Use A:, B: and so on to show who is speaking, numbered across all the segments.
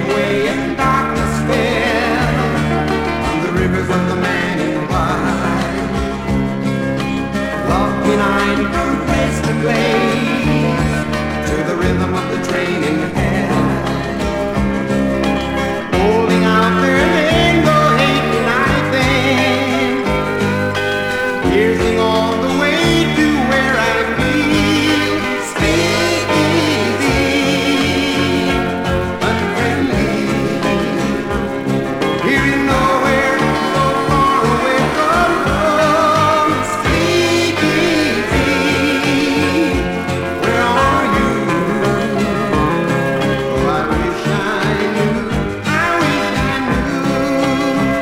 A: away and darkness fell on the rivers of the man in white. Love behind from place to place to the rhythm of the train in hell. Holding out their lingo hate night thing, piercing all the way to where I feel. Speak easy, unfriendly, hearing nowhere, so far away from home. Speak easy, where are you? Oh, I wish I knew, I wish I knew.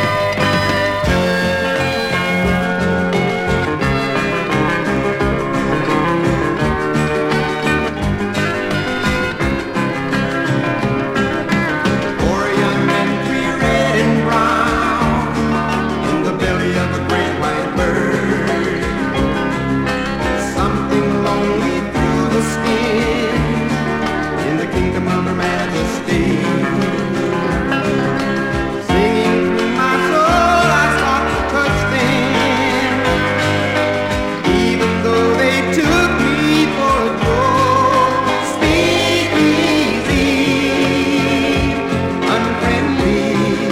A: For a young man, free red and brown, in the belly of a great white bird, something lonely through the skin, in the kingdom of her majesty. Singing through my soul, I sought to touch them, even though they took me for a joke. Speak easy, unfriendly,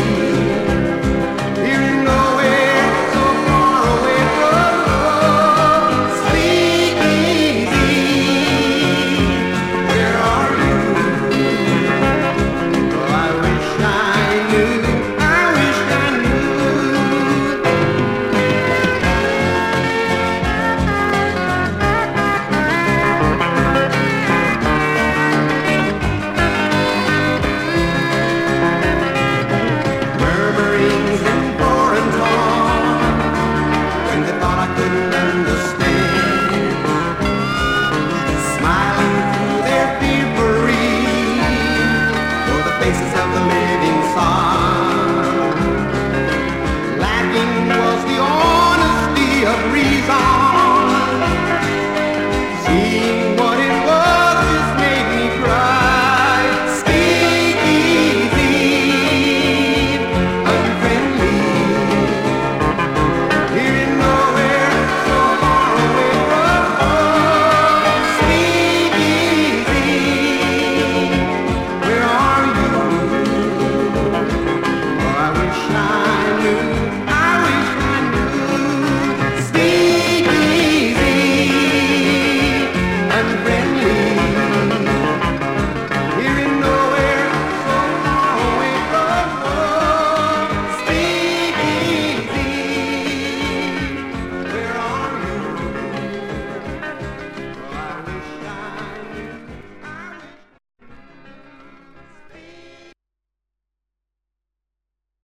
A: hearing nowhere, so far away from home. Speak easy, where are you? Oh, I wish I knew, I wish I knew. Murmurings in foreign tongue when they thought I couldn't understand, smiling through their thievery for the faces of the living saw.